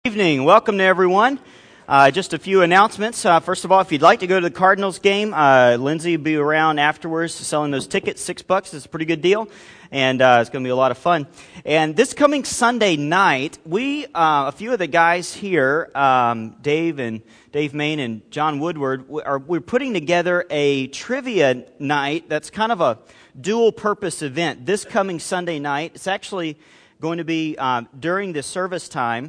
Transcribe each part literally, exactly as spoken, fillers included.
Evening. Welcome to everyone. Uh, just a few announcements. Uh, first of all, if you'd like to go to the Cardinals game, uh, Lindsay will be around afterwards selling those tickets. Six bucks is a pretty good deal, and uh, it's going to be a lot of fun. And this coming Sunday night, we, uh, a few of the guys here, um, Dave and Dave Main and John Woodward, are we're putting together a trivia night that's kind of a dual-purpose event. This coming Sunday night, it's actually going to be uh, during the service time.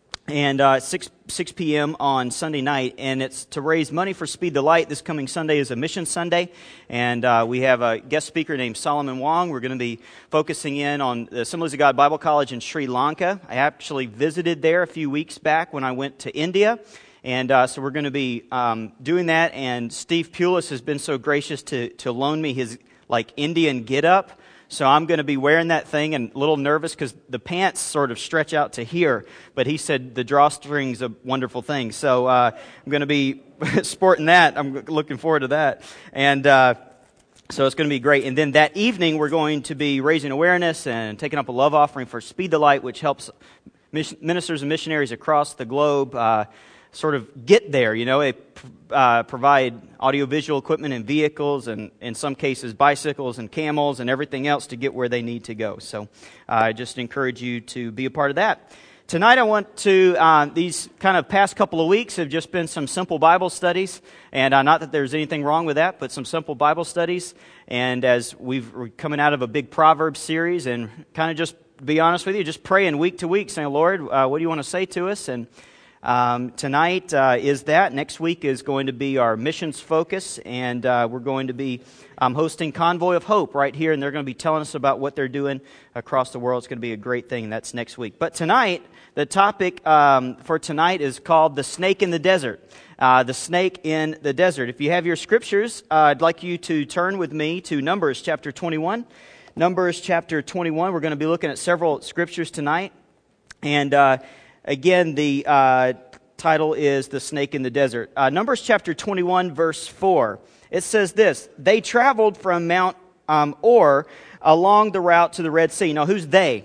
And uh, six p.m. on Sunday night, and it's to raise money for Speed the Light. This coming Sunday is a Mission Sunday, and uh, we have a guest speaker named Solomon Wong. We're going to be focusing in on the Assemblies of God Bible College in Sri Lanka. I actually visited there a few weeks back when I went to India, and uh, so we're going to be um, doing that. And Steve Pulis has been so gracious to to loan me his like Indian get-up. So I'm going to be wearing that thing and a little nervous because the pants sort of stretch out to here. But he said the drawstring's a wonderful thing. So uh, I'm going to be sporting that. I'm looking forward to that. And uh, so it's going to be great. And then that evening we're going to be raising awareness and taking up a love offering for Speed the Light, which helps ministers and missionaries across the globe uh, sort of get there. You know, they uh, provide audiovisual equipment and vehicles, and in some cases bicycles and camels and everything else to get where they need to go. So uh, I just encourage you to be a part of that. Tonight I want to, uh, these kind of past couple of weeks have just been some simple Bible studies, and uh, not that there's anything wrong with that, but some simple Bible studies. And as we've, we're coming out of a big Proverbs series, and kind of just be honest with you, just praying week to week, saying, Lord, uh, what do you want to say to us? And Um, tonight uh, is that. Next week is going to be our missions focus, and uh, we're going to be um, hosting Convoy of Hope right here, and they're going to be telling us about what they're doing across the world. It's going to be a great thing. That's next week. But tonight, the topic um, for tonight is called The Snake in the Desert. Uh, the Snake in the Desert. If you have your scriptures, uh, I'd like you to turn with me to Numbers chapter twenty-one. Numbers chapter twenty-one. We're going to be looking at several scriptures tonight, and uh Again, the uh, title is The Snake in the Desert. Uh, Numbers chapter twenty-one, verse four. It says this: They traveled from Mount um, Or along the route to the Red Sea. Now, who's they?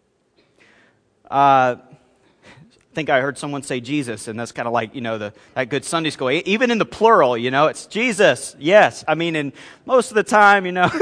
Uh, I think I heard someone say Jesus, and that's kind of like, you know, the that good Sunday school. Even in the plural, you know, it's Jesus. Yes. I mean, and most of the time, you know...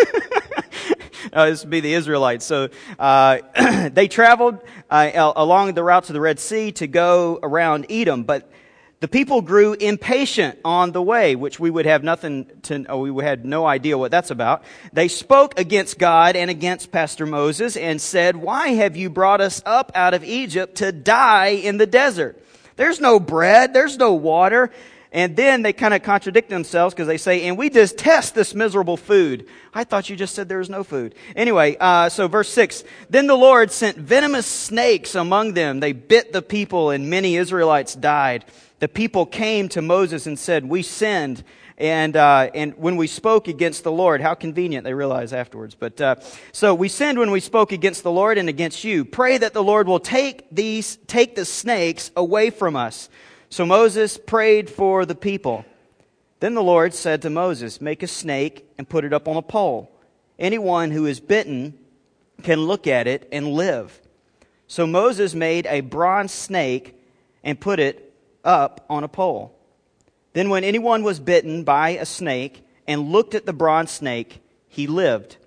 Uh, this would be the Israelites. So uh, they traveled uh, along the route to the Red Sea to go around Edom, but the people grew impatient on the way, which we would have nothing to, oh, we had no idea what that's about. They spoke against God and against Pastor Moses and said, "Why have you brought us up out of Egypt to die in the desert? There's no bread, there's no water." And then they kind of contradict themselves because they say, "And we detest this miserable food." I thought you just said there was no food. Anyway, uh, so verse six. Then the Lord sent venomous snakes among them. They bit the people, and many Israelites died. The people came to Moses and said, "We sinned. And uh, and when we spoke against the Lord," how convenient, they realize afterwards. But uh, so we sinned when we spoke against the Lord and against you. Pray that the Lord will take these, take the snakes away from us. So Moses prayed for the people. Then the Lord said to Moses, "Make a snake and put it up on a pole. Anyone who is bitten can look at it and live." So Moses made a bronze snake and put it up on a pole. Then when anyone was bitten by a snake and looked at the bronze snake, he lived.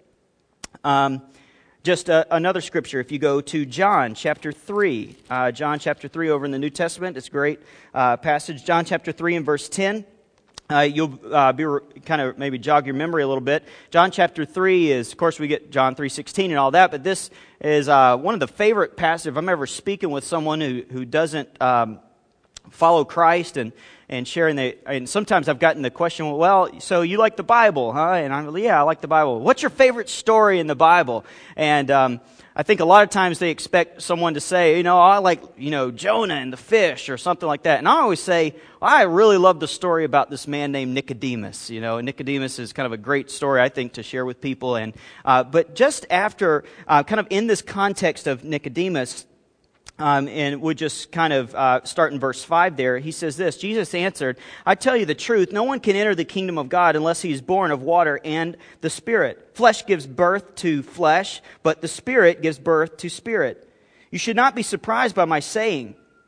Um, Just uh, another scripture, if you go to John chapter three. Uh, John chapter three over in the New Testament. It's a great uh, passage. John chapter three and verse ten. Uh, you'll uh, be re- kind of maybe jog your memory a little bit. John chapter three is, of course, we get John three sixteen and all that, but this is uh, one of the favorite passages. If I'm ever speaking with someone who, who doesn't um, follow Christ and and sharing the, and sometimes I've gotten the question, well, so you like the Bible, huh? And I'm like, yeah, I like the Bible. What's your favorite story in the Bible? And um, I think a lot of times they expect someone to say, you know, I like, you know, Jonah and the fish or something like that. And I always say, well, I really love the story about this man named Nicodemus. You know, and Nicodemus is kind of a great story, I think, to share with people. And uh, but just after, uh, kind of in this context of Nicodemus, Um, and we'll just kind of uh, start in verse five there. He says this: Jesus answered, "I tell you the truth, no one can enter the kingdom of God unless he is born of water and the Spirit. Flesh gives birth to flesh, but the Spirit gives birth to spirit. You should not be surprised by my saying,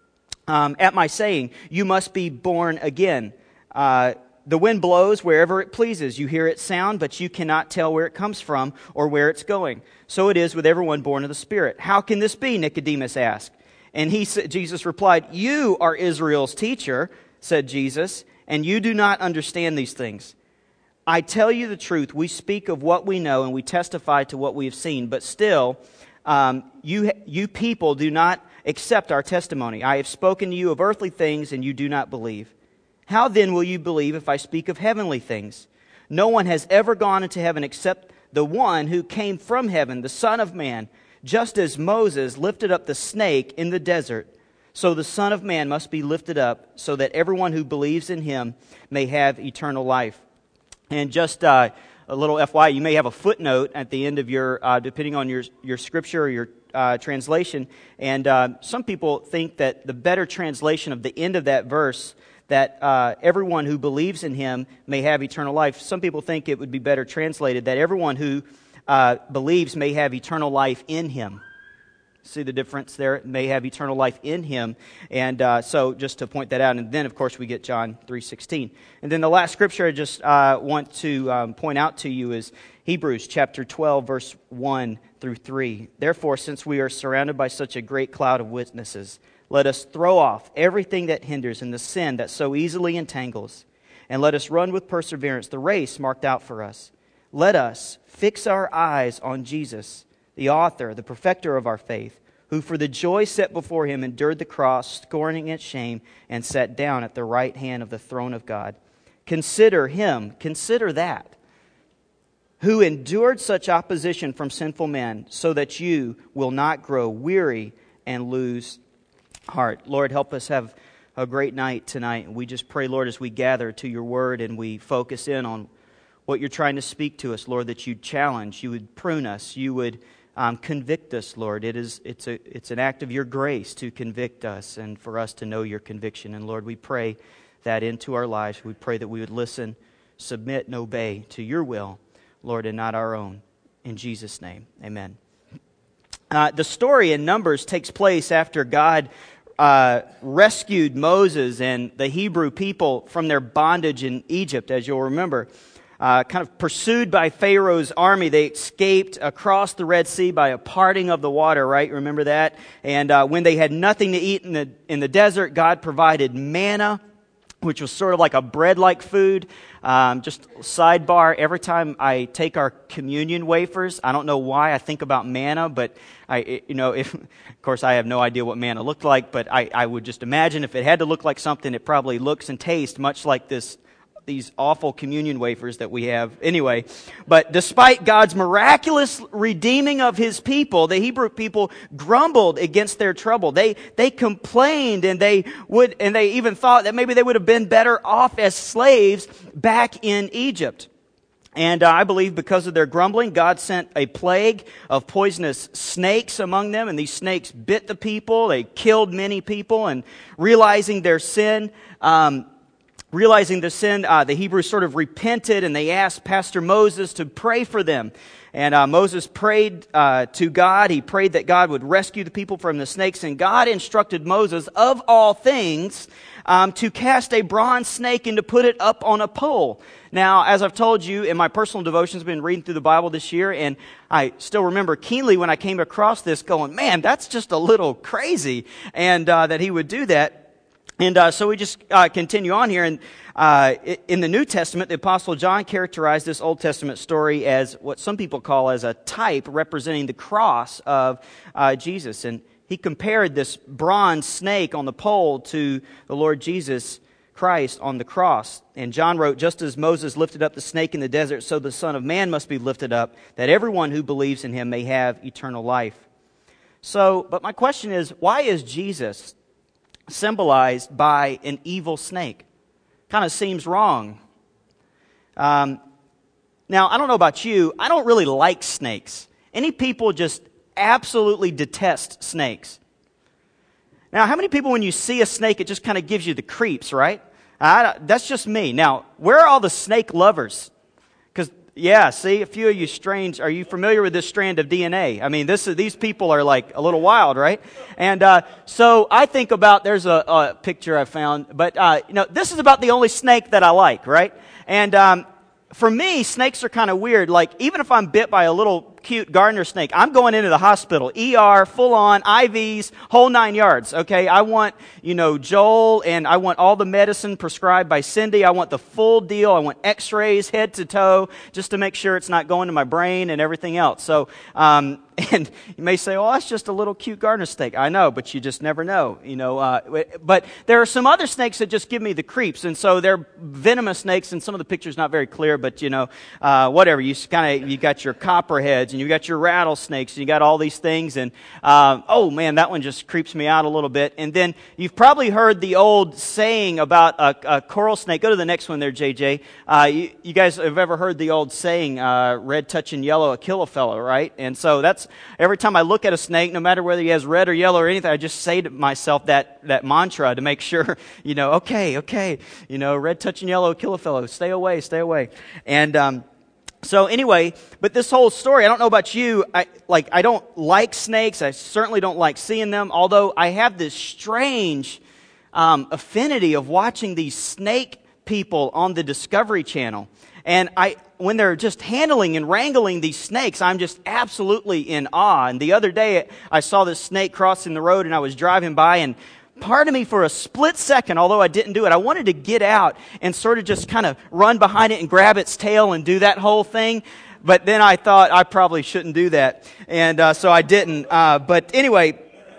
um, at my saying, you must be born again. Uh, the wind blows wherever it pleases. You hear its sound, but you cannot tell where it comes from or where it's going. So it is with everyone born of the Spirit. How can this be? Nicodemus asked. And he said, Jesus replied, you are Israel's teacher, said Jesus, and you do not understand these things. I tell you the truth, we speak of what we know and we testify to what we have seen, but still, um, you, you people do not accept our testimony. I have spoken to you of earthly things and you do not believe. How then will you believe if I speak of heavenly things? No one has ever gone into heaven except the one who came from heaven, the Son of Man. Just as Moses lifted up the snake in the desert, so the Son of Man must be lifted up, so that everyone who believes in him may have eternal life. And just uh, a little F Y I, you may have a footnote at the end of your, uh, depending on your your scripture or your uh, translation. And uh, some people think that the better translation of the end of that verse, that uh, everyone who believes in him may have eternal life. Some people think it would be better translated that everyone who uh, believes may have eternal life in him. See the difference there? May have eternal life in him. And uh, so just to point that out. And then, of course, we get John three sixteen. And then the last scripture I just uh, want to um, point out to you is Hebrews chapter twelve, verse one through three. Therefore, since we are surrounded by such a great cloud of witnesses, let us throw off everything that hinders and the sin that so easily entangles, and let us run with perseverance the race marked out for us. Let us fix our eyes on Jesus, the author, the perfecter of our faith, who for the joy set before him endured the cross, scorning its shame, and sat down at the right hand of the throne of God. Consider him, consider that, who endured such opposition from sinful men, so that you will not grow weary and lose heart. Lord, help us have a great night tonight. We just pray, Lord, as we gather to your word and we focus in on what you're trying to speak to us, Lord, that you'd challenge, you would prune us, you would um, convict us, Lord. It is it's a it's an act of your grace to convict us and for us to know your conviction. And Lord, we pray that into our lives. We pray that we would listen, submit, and obey to your will, Lord, and not our own. In Jesus' name, amen. Uh, the story in Numbers takes place after God uh, rescued Moses and the Hebrew people from their bondage in Egypt, as you'll remember. Uh, kind of pursued by Pharaoh's army, they escaped across the Red Sea by a parting of the water, right? Remember that? And uh, when they had nothing to eat in the in the desert, God provided manna, which was sort of like a bread-like food. Um, just sidebar, every time I take our communion wafers, I don't know why I think about manna, but I, you know, if, of course I have no idea what manna looked like, but I, I would just imagine if it had to look like something, it probably looks and tastes much like this, these awful communion wafers that we have. Anyway, but despite God's miraculous redeeming of his people, the Hebrew people grumbled against their trouble. They they complained and they would and they even thought that maybe they would have been better off as slaves back in Egypt. And uh, I believe because of their grumbling, God sent a plague of poisonous snakes among them, and these snakes bit the people. They killed many people, and realizing their sin, um, Realizing their sin, uh, the Hebrews sort of repented, and they asked Pastor Moses to pray for them. And uh, Moses prayed uh, to God. He prayed that God would rescue the people from the snakes. And God instructed Moses, of all things, um, to cast a bronze snake and to put it up on a pole. Now, as I've told you in my personal devotions, I've been reading through the Bible this year, and I still remember keenly when I came across this going, man, that's just a little crazy, and uh, that he would do that. And uh, so we just uh, continue on here. And uh, in the New Testament, the Apostle John characterized this Old Testament story as what some people call as a type representing the cross of uh, Jesus. And he compared this bronze snake on the pole to the Lord Jesus Christ on the cross. And John wrote, just as Moses lifted up the snake in the desert, so the Son of Man must be lifted up, that everyone who believes in him may have eternal life. So, but my question is, why is Jesus symbolized by an evil snake? Kind of seems wrong. Um, now, I don't know about you. I don't really like snakes. Any people just absolutely detest snakes. Now, how many people, when you see a snake, it just kind of gives you the creeps, right? I, that's just me. Now, where are all the snake lovers? Because Yeah, see, a few of you strange, are you familiar with this strand of D N A? I mean, this is, these people are like a little wild, right? And uh, so I think about, there's a, a picture I found, but uh, you know, this is about the only snake that I like, right? And um, for me, snakes are kind of weird. Like, even if I'm bit by a little cute gardener snake, I'm going into the hospital, E R, full on, I Vs, whole nine yards, okay? I want, you know, Joel, and I want all the medicine prescribed by Cindy. I want the full deal. I want x-rays head to toe, just to make sure it's not going to my brain and everything else. So, um, and you may say, oh, that's just a little cute gardener snake. I know, but you just never know, you know. Uh, but there are some other snakes that just give me the creeps, and so they're venomous snakes, and some of the picture's not very clear, but, you know, uh, whatever. You kind of, you got your copperheads, and you got your rattlesnakes, and you got all these things, and um, oh man, that one just creeps me out a little bit. And then you've probably heard the old saying about a, a coral snake. Go to the next one there, J J. Uh, you, you guys have ever heard the old saying, uh, red touching yellow, a kill a fellow, right? And so that's, every time I look at a snake, no matter whether he has red or yellow or anything, I just say to myself that, that mantra to make sure, you know, okay, okay, you know, red touching yellow, kill a fellow, stay away, stay away. And, um, So anyway, but this whole story, I don't know about you, I, like, I don't like snakes. I certainly don't like seeing them, although I have this strange um, affinity of watching these snake people on the Discovery Channel. And I, when they're just handling and wrangling these snakes, I'm just absolutely in awe. And the other day, I saw this snake crossing the road, and I was driving by, and part of me for a split second, although I didn't do it, I wanted to get out and sort of just kind of run behind it and grab its tail and do that whole thing. But then I thought I probably shouldn't do that. And uh, so I didn't. Uh, but anyway,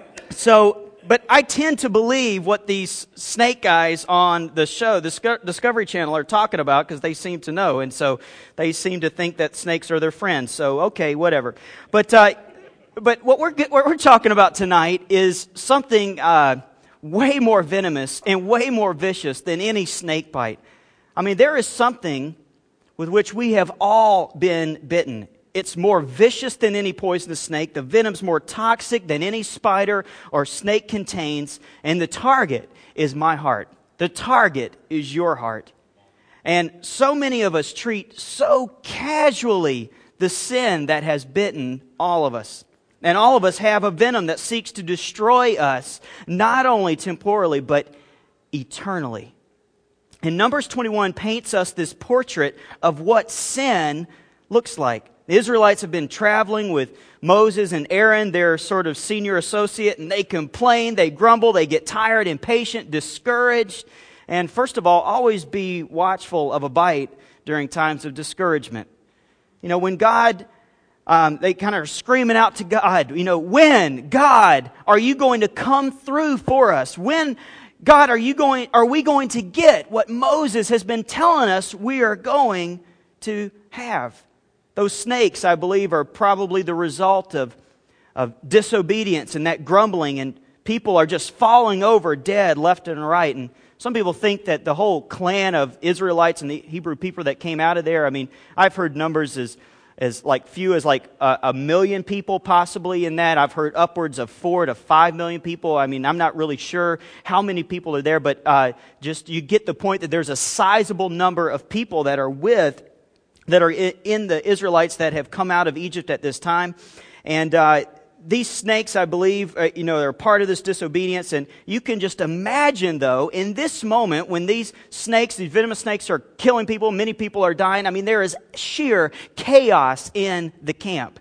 so, but I tend to believe what these snake guys on the show, the Discovery Channel, are talking about, because they seem to know. And so they seem to think that snakes are their friends. So, okay, whatever. But, uh, but what we're, what we're talking about tonight is something Uh, way more venomous and way more vicious than any snake bite. I mean, there is something with which we have all been bitten. It's more vicious than any poisonous snake. The venom's more toxic than any spider or snake contains. And the target is my heart. The target is your heart. And so many of us treat so casually the sin that has bitten all of us. And all of us have a venom that seeks to destroy us, not only temporally, but eternally. And Numbers twenty-one paints us this portrait of what sin looks like. The Israelites have been traveling with Moses and Aaron, their sort of senior associate, and they complain, they grumble, they get tired, impatient, discouraged. And first of all, always be watchful of a bite during times of discouragement. You know, when God... Um, they kind of are screaming out to God, you know, when, God, are you going to come through for us? When, God, are you going, are we going to get what Moses has been telling us we are going to have? Those snakes, I believe, are probably the result of, of disobedience and that grumbling, and people are just falling over dead left and right. And some people think that the whole clan of Israelites and the Hebrew people that came out of there, I mean, I've heard numbers as as like few as like a, a million people possibly in that. I've heard upwards of four to five million people. I mean, I'm not really sure how many people are there, but uh, just you get the point that there's a sizable number of people that are with, that are in, in the Israelites that have come out of Egypt at this time. And uh, these snakes, I believe, uh, you know, they're part of this disobedience. And you can just imagine, though, in this moment when these snakes, these venomous snakes are killing people, many people are dying. I mean, there is sheer chaos in the camp.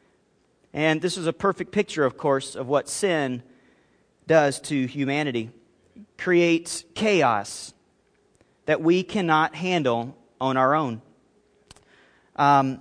And this is a perfect picture, of course, of what sin does to humanity. It creates chaos that we cannot handle on our own. Um,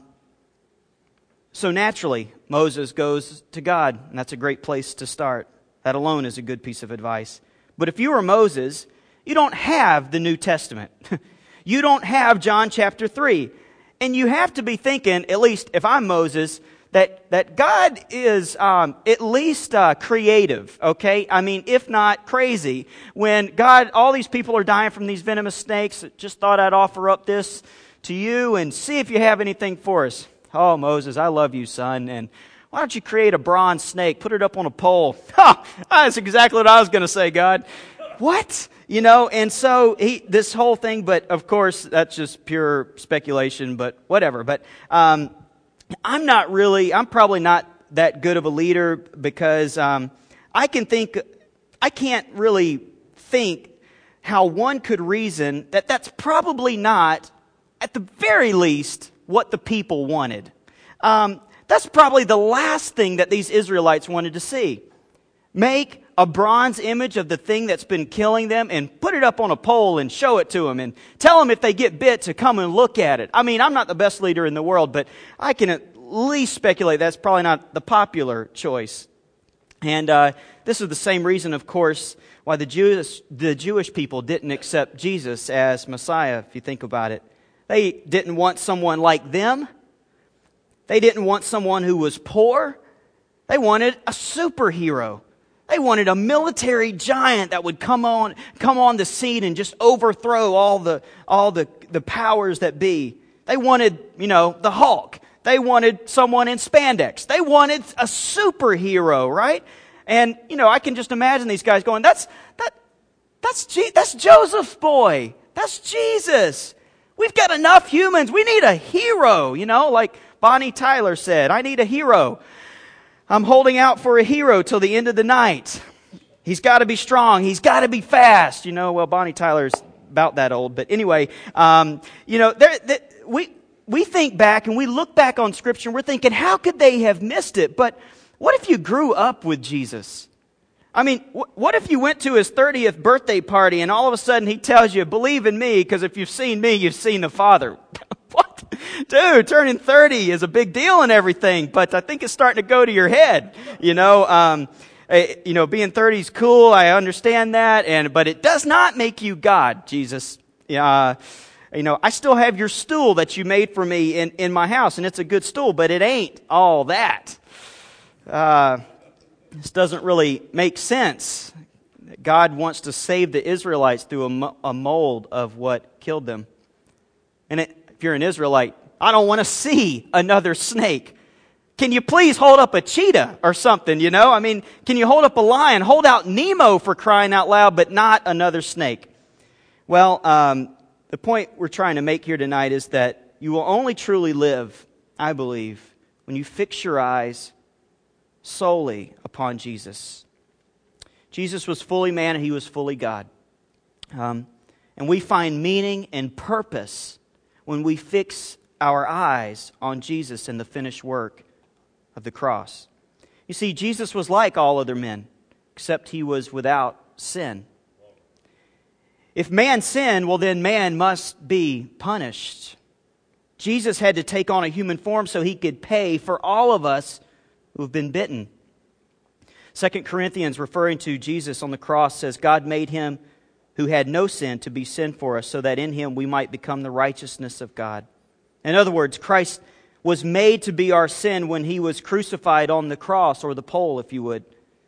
so naturally, Moses goes to God, and that's a great place to start. That alone is a good piece of advice. But if you were Moses, you don't have the New Testament. You don't have John chapter three. And you have to be thinking, at least if I'm Moses, that, that God is um, at least uh, creative, okay? I mean, if not crazy. When God, all these people are dying from these venomous snakes, just thought I'd offer up this to you and see if you have anything for us. Oh, Moses, I love you, son. And why don't you create a bronze snake, put it up on a pole? Ha! That's exactly what I was going to say, God. what? You know, and so he, this whole thing, but of course, that's just pure speculation, but whatever. But um, I'm not really, I'm probably not that good of a leader because um, I can think, I can't really think how one could reason that that's probably not, at the very least, what the people wanted. Um, that's probably the last thing that these Israelites wanted to see. Make a bronze image of the thing that's been killing them and put it up on a pole and show it to them and tell them if they get bit to come and look at it. I mean, I'm not the best leader in the world, but I can at least speculate that's probably not the popular choice. And uh, this is the same reason, of course, why the Jewish, the Jewish people didn't accept Jesus as Messiah, if you think about it. They didn't want someone like them. They didn't want someone who was poor. They wanted a superhero. They wanted a military giant that would come on, come on the scene and just overthrow all the, all the, the powers that be. They wanted, you know, the Hulk. They wanted someone in spandex. They wanted a superhero, right? And, you know, I can just imagine these guys going, that's, that, that's, Je- that's Joseph's boy. That's Jesus. We've got enough humans. We need a hero, you know, like Bonnie Tyler said, I need a hero. I'm holding out for a hero till the end of the night. He's got to be strong. He's got to be fast. You know, well, Bonnie Tyler's about that old. But anyway, um, you know, there, there, we we think back and we look back on Scripture and we're thinking, how could they have missed it? But what if you grew up with Jesus? I mean, wh- what if you went to his thirtieth birthday party and all of a sudden he tells you, believe in me, because if you've seen me, you've seen the Father. What? Dude, turning thirty is a big deal and everything, but I think it's starting to go to your head. You know, um, eh, you know, being thirty is cool. I understand that, and but it does not make you God, Jesus. Uh, you know, I still have your stool that you made for me in, in my house, and it's a good stool, but it ain't all that. Uh, this doesn't really make sense. God wants to save the Israelites through a, mo- a mold of what killed them. And it, if you're an Israelite, I don't want to see another snake. Can you please hold up a cheetah or something, you know? I mean, can you hold up a lion? Hold out Nemo, for crying out loud, but not another snake. Well, um, the point we're trying to make here tonight is that you will only truly live, I believe, when you fix your eyes solely upon Jesus. Jesus was fully man and he was fully God. Um, and we find meaning and purpose when we fix our eyes on Jesus and the finished work of the cross. You see, Jesus was like all other men, except he was without sin. If man sinned, well then man must be punished. Jesus had to take on a human form so he could pay for all of us who have been bitten. Second Corinthians, referring to Jesus on the cross, says, God made him who had no sin to be sin for us, so that in him we might become the righteousness of God. In other words, Christ was made to be our sin when he was crucified on the cross, or the pole, if you would.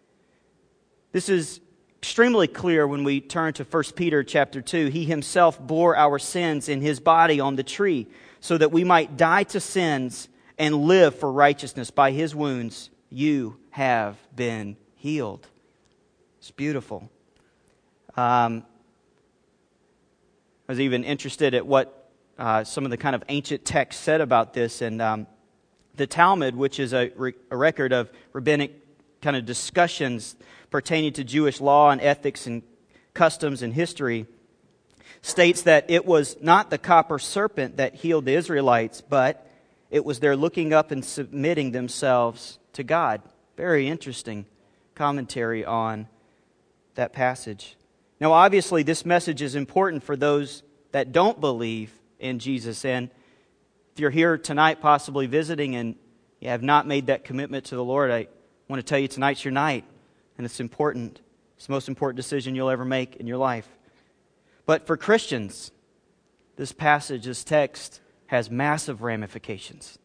This is extremely clear when we turn to First Peter chapter two. He himself bore our sins in his body on the tree, so that we might die to sins and live for righteousness. By his wounds you have been healed. It's beautiful. Um, I was even interested at what uh, some of the kind of ancient texts said about this. And um, the Talmud, which is a, re- a record of rabbinic kind of discussions pertaining to Jewish law and ethics and customs and history, states that it was not the copper serpent that healed the Israelites, but it was their looking up and submitting themselves to God. Very interesting commentary on that passage. Now, obviously, this message is important for those that don't believe in Jesus. And if you're here tonight possibly visiting and you have not made that commitment to the Lord, I want to tell you tonight's your night. And it's important. It's the most important decision you'll ever make in your life. But for Christians, this passage, this text, has massive ramifications.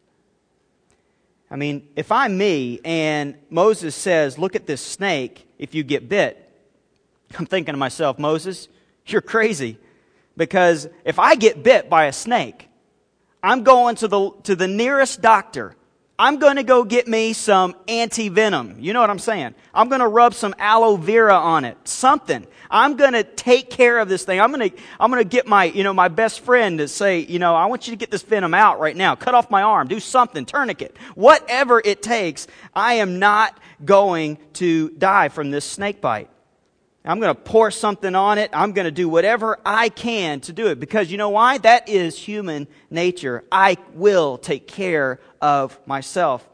I mean, if I'm me and Moses says, look at this snake, if you get bit, I'm thinking to myself, Moses, you're crazy. Because if I get bit by a snake, I'm going to the to the nearest doctor. I'm going to go get me some anti-venom. You know what I'm saying? I'm going to rub some aloe vera on it. Something. I'm going to take care of this thing. I'm going to, I'm going to get my, you know, my best friend to say, you know, I want you to get this venom out right now. Cut off my arm. Do something. Tourniquet. Whatever it takes. I am not going to die from this snake bite. I'm going to pour something on it. I'm going to do whatever I can to do it. Because you know why? That is human nature. I will take care of myself.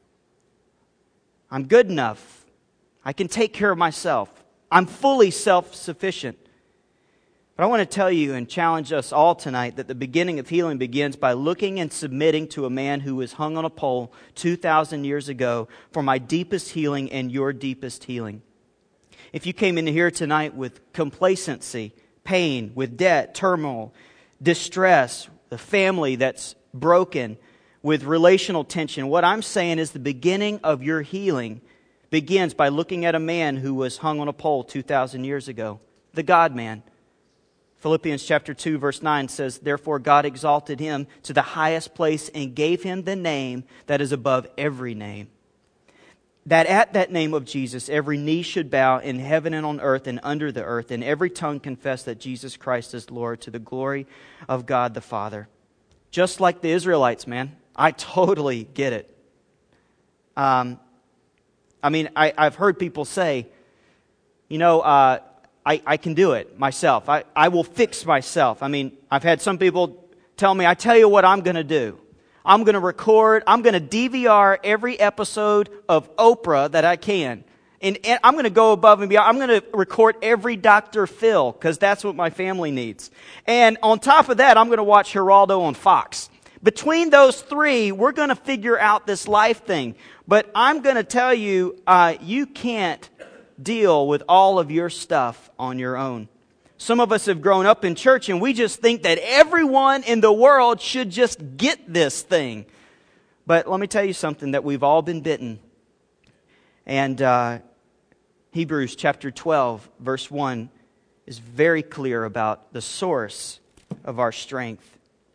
I'm good enough. I can take care of myself. I'm fully self-sufficient. But I want to tell you and challenge us all tonight that the beginning of healing begins by looking and submitting to a man who was hung on a pole two thousand years ago for my deepest healing and your deepest healing. If you came in here tonight with complacency, pain, with debt, turmoil, distress, the family that's broken, with relational tension, what I'm saying is the beginning of your healing begins by looking at a man who was hung on a pole two thousand years ago, the God-man. Philippians chapter two verse nine says, "Therefore God exalted him to the highest place and gave him the name that is above every name, that at that name of Jesus every knee should bow in heaven and on earth and under the earth, and every tongue confess that Jesus Christ is Lord, to the glory of God the Father." Just like the Israelites, man. I totally get it. Um, I mean, I, I've heard people say, you know, uh, I, I can do it myself. I, I will fix myself. I mean, I've had some people tell me, I tell you what I'm going to do. I'm going to record, I'm going to D V R every episode of Oprah that I can. And, and I'm going to go above and beyond. I'm going to record every Doctor Phil, because that's what my family needs. And on top of that, I'm going to watch Geraldo on Fox. Between those three, we're going to figure out this life thing. But I'm going to tell you, uh, you can't deal with all of your stuff on your own. Some of us have grown up in church and we just think that everyone in the world should just get this thing. But let me tell you something, that we've all been bitten. And uh, Hebrews chapter twelve, verse one is very clear about the source of our strength.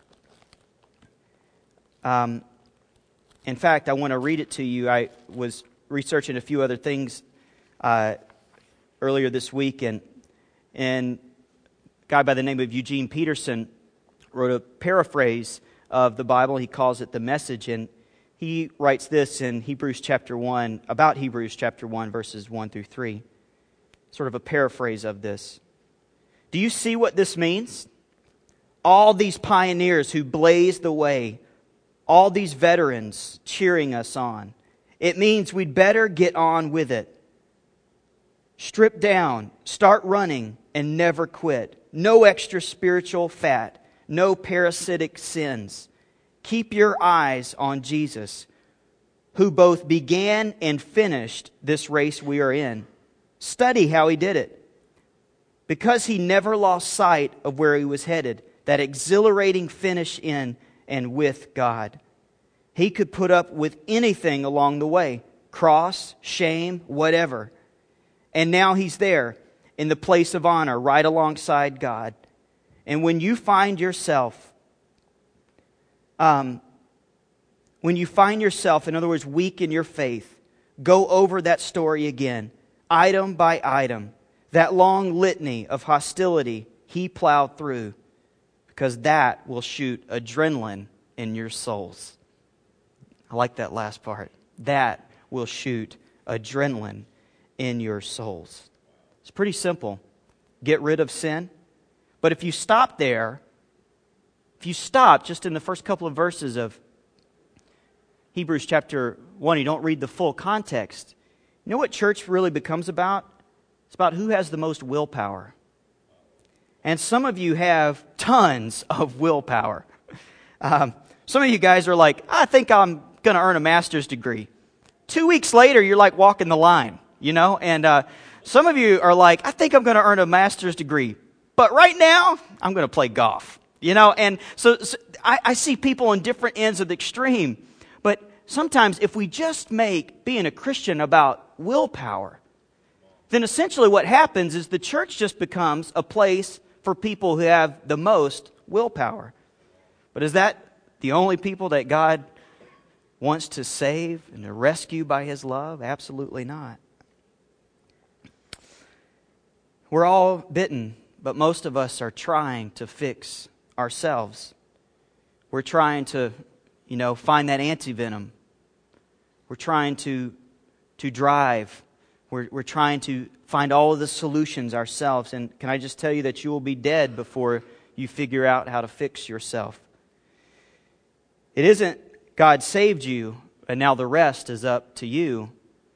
Um, in fact, I want to read it to you. I was researching a few other things uh, earlier this week, and and a guy by the name of Eugene Peterson wrote a paraphrase of the Bible. He calls it The Message, and he writes this in Hebrews chapter one, about Hebrews chapter one, verses one through three. Sort of a paraphrase of this. Do you see what this means? All these pioneers who blazed the way, all these veterans cheering us on. It means we'd better get on with it. Strip down, start running, and never quit. No extra spiritual fat, no parasitic sins. Keep your eyes on Jesus, who both began and finished this race we are in. Study how he did it. Because he never lost sight of where he was headed, that exhilarating finish in and with God. He could put up with anything along the way, cross, shame, whatever. And now he's there in the place of honor right alongside God. And when you find yourself, um, when you find yourself, in other words, weak in your faith, go over that story again, item by item, that long litany of hostility he plowed through, because that will shoot adrenaline in your souls. I like that last part. That will shoot adrenaline in your souls. It's pretty simple. Get rid of sin. But if you stop there, if you stop just in the first couple of verses of Hebrews chapter one, you don't read the full context. You know what church really becomes about? It's about who has the most willpower. And some of you have tons of willpower. Um, some of you guys are like, I think I'm going to earn a master's degree. Two weeks later, you're like walking the line, you know? And uh, some of you are like, I think I'm going to earn a master's degree. But right now, I'm going to play golf, you know? And so, so I, I see people on different ends of the extreme. But sometimes if we just make being a Christian about willpower, then essentially what happens is the church just becomes a place for people who have the most willpower. But is that the only people that God wants to save and to rescue by His love? Absolutely not. We're all bitten, but most of us are trying to fix ourselves. We're trying to, you know, find that antivenom. We're trying to to drive. We're we're trying to find all of the solutions ourselves. And can I just tell you that you will be dead before you figure out how to fix yourself? It isn't God saved you and now the rest is up to you.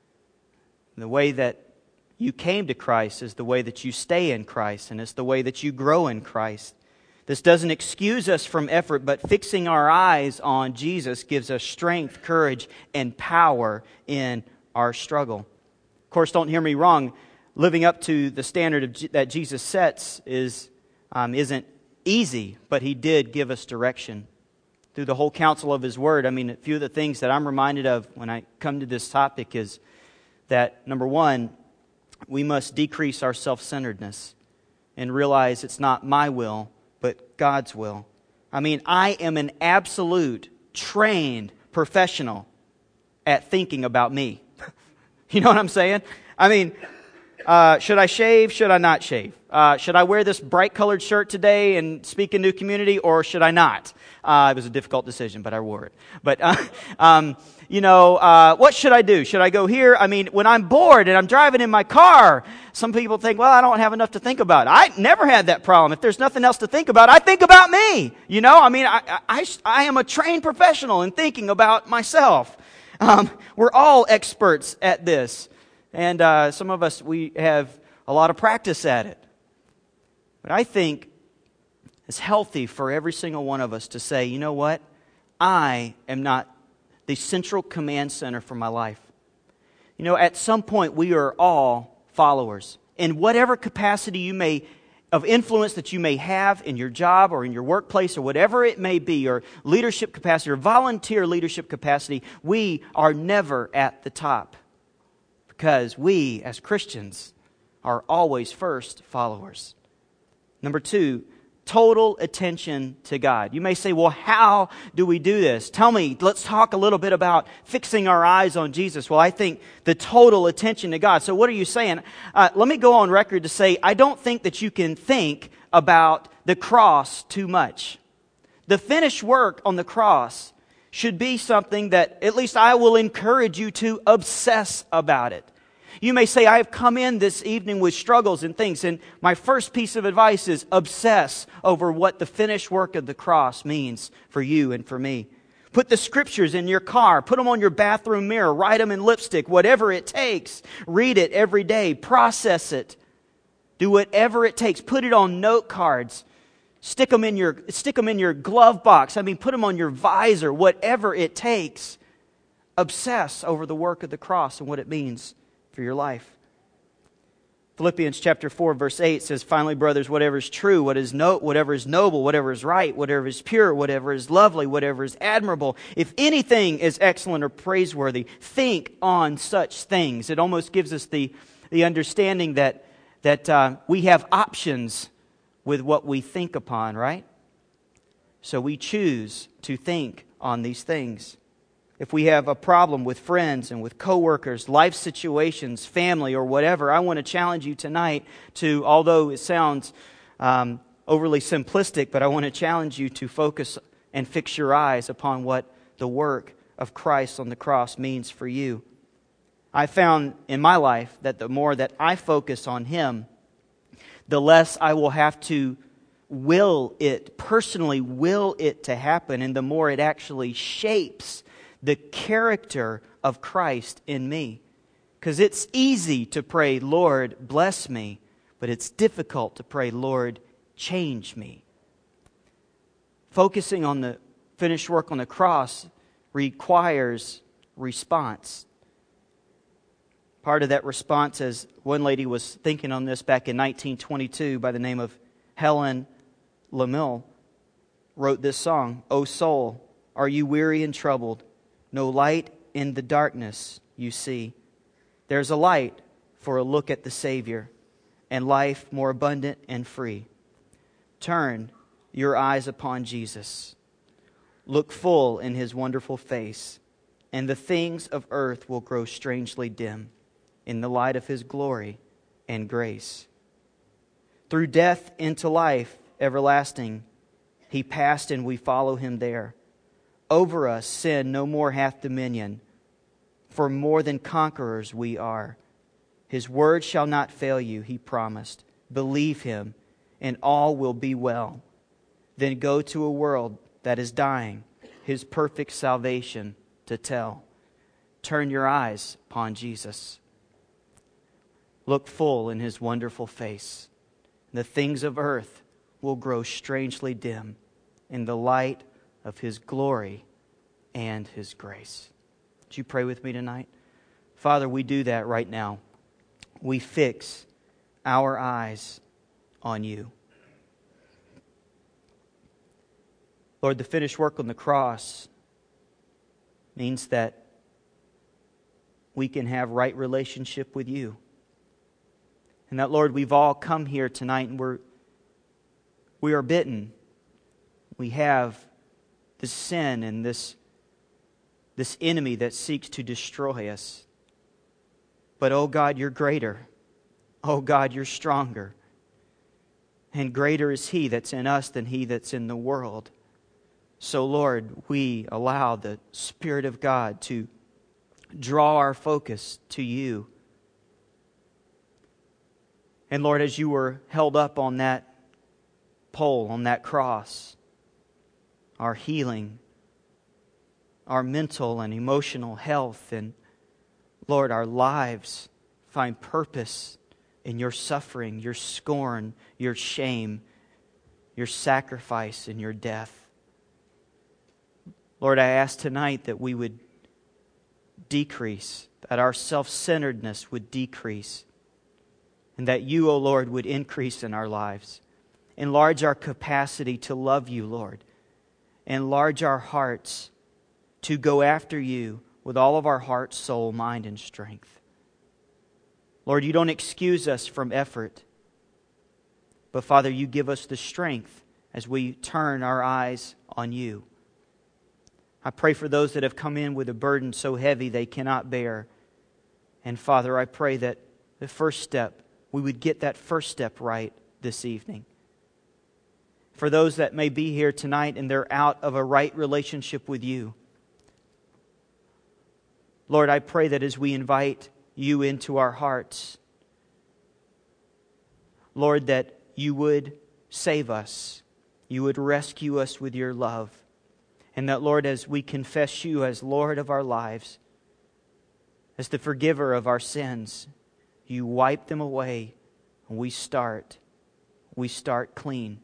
The way that you came to Christ is the way that you stay in Christ, and it's the way that you grow in Christ. This doesn't excuse us from effort, but fixing our eyes on Jesus gives us strength, courage, and power in our struggle. Of course, don't hear me wrong. Living up to the standard of G- that Jesus sets is um, isn't easy, but He did give us direction through the whole counsel of His Word. I mean, a few of the things that I'm reminded of when I come to this topic is that, number one, we must decrease our self-centeredness and realize it's not my will, but God's will. I mean, I am an absolute trained professional at thinking about me. You know what I'm saying? I mean, uh, should I shave? Should I not shave? Uh, should I wear this bright colored shirt today and speak in New Community, or should I not? Uh, it was a difficult decision, but I wore it. But, uh, um, you know, uh, what should I do? Should I go here? I mean, when I'm bored and I'm driving in my car, some people think, well, I don't have enough to think about. I never had that problem. If there's nothing else to think about, I think about me. You know, I mean, I, I, I am a trained professional in thinking about myself. Um, we're all experts at this. And uh, some of us, we have a lot of practice at it. But I think it's healthy for every single one of us to say, you know what? I am not the central command center for my life. You know, at some point we are all followers. In whatever capacity you may, of influence that you may have in your job or in your workplace or whatever it may be, or leadership capacity or volunteer leadership capacity, we are never at the top. Because we, as Christians, are always first followers. Number two, total attention to God. You may say, well, how do we do this? Tell me, let's talk a little bit about fixing our eyes on Jesus. Well, I think the total attention to God. So what are you saying? Uh, let me go on record to say, I don't think that you can think about the cross too much. The finished work on the cross should be something that at least I will encourage you to obsess about it. You may say, I have come in this evening with struggles and things, and my first piece of advice is obsess over what the finished work of the cross means for you and for me. Put the scriptures in your car, put them on your bathroom mirror, write them in lipstick, whatever it takes. Read it every day, process it. Do whatever it takes. Put it on note cards. Stick them in your, stick them in your glove box. I mean, put them on your visor, whatever it takes. Obsess over the work of the cross and what it means for your life. Philippians chapter four, verse eight says, finally, brothers, whatever is true, what is no, whatever is noble, whatever is right, whatever is pure, whatever is lovely, whatever is admirable, if anything is excellent or praiseworthy, think on such things. It almost gives us the, the understanding that, that uh, we have options with what we think upon, right? So we choose to think on these things. If we have a problem with friends and with coworkers, life situations, family, or whatever, I want to challenge you tonight to, although it sounds um, overly simplistic, but I want to challenge you to focus and fix your eyes upon what the work of Christ on the cross means for you. I found in my life that the more that I focus on Him, the less I will have to will it, personally will it to happen, and the more it actually shapes the character of Christ in me. Because it's easy to pray, Lord, bless me, but it's difficult to pray, Lord, change me. Focusing on the finished work on the cross requires response. Part of that response, as one lady was thinking on this back in nineteen twenty-two by the name of Helen Lemmel, wrote this song, O soul, are you weary and troubled? No light in the darkness you see. There's a light for a look at the Savior and life more abundant and free. Turn your eyes upon Jesus. Look full in His wonderful face. and the things of earth will grow strangely dim in the light of His glory and grace. Through death into life everlasting, He passed and we follow Him there. Over us sin no more hath dominion, for more than conquerors we are. His word shall not fail you, He promised. Believe Him, and all will be well. Then go to a world that is dying, His perfect salvation to tell. Turn your eyes upon Jesus. Look full in His wonderful face. The things of earth will grow strangely dim in the light of His glory and His grace. Would you pray with me tonight? Father, we do that right now. We fix our eyes on You. Lord, the finished work on the cross means that we can have right relationship with You. And that, Lord, we've all come here tonight and we're we are bitten. We have this sin and this, this enemy that seeks to destroy us. But, oh God, You're greater. Oh God, You're stronger. And greater is He that's in us than he that's in the world. So, Lord, we allow the Spirit of God to draw our focus to You. And Lord, as You were held up on that pole, on that cross, our healing, our mental and emotional health, and Lord, our lives find purpose in Your suffering, Your scorn, Your shame, Your sacrifice, and Your death. Lord, I ask tonight that we would decrease, that our self-centeredness would decrease, and that You, O Lord, would increase in our lives. Enlarge our capacity to love You, Lord. Enlarge our hearts to go after You with all of our heart, soul, mind, and strength. Lord, You don't excuse us from effort, but Father, You give us the strength as we turn our eyes on You. I pray for those that have come in with a burden so heavy they cannot bear. And Father, I pray that the first step, we would get that first step right this evening. For those that may be here tonight and they're out of a right relationship with You, Lord, I pray that as we invite You into our hearts, Lord, that You would save us. You would rescue us with Your love. And that, Lord, as we confess You as Lord of our lives, as the forgiver of our sins, You wipe them away and we start. We start clean.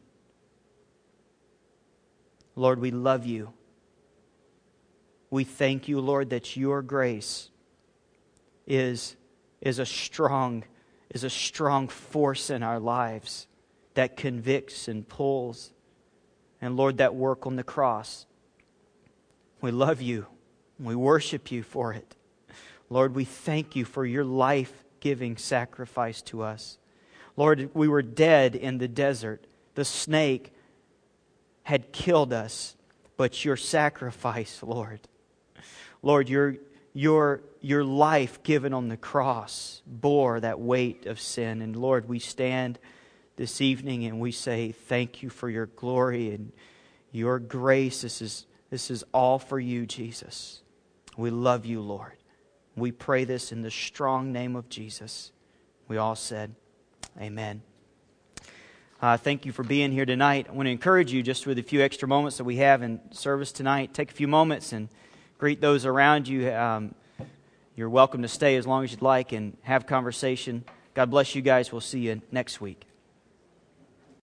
Lord, we love You. We thank You, Lord, that Your grace is, is a strong, is a strong force in our lives that convicts and pulls. And Lord, that work on the cross, we love You. We worship You for it. Lord, we thank You for Your life-giving sacrifice to us. Lord, we were dead in the desert. The snake had killed us, but Your sacrifice, Lord, Lord, Your, your, your life given on the cross bore that weight of sin. And Lord, we stand this evening and we say, thank You for Your glory and Your grace. This is This is all for You, Jesus. We love You, Lord. We pray this in the strong name of Jesus. We all said, amen. Uh, thank you for being here tonight. I want to encourage you just with a few extra moments that we have in service tonight. Take a few moments and greet those around you. Um, you're welcome to stay as long as you'd like and have conversation. God bless you guys. We'll see you next week.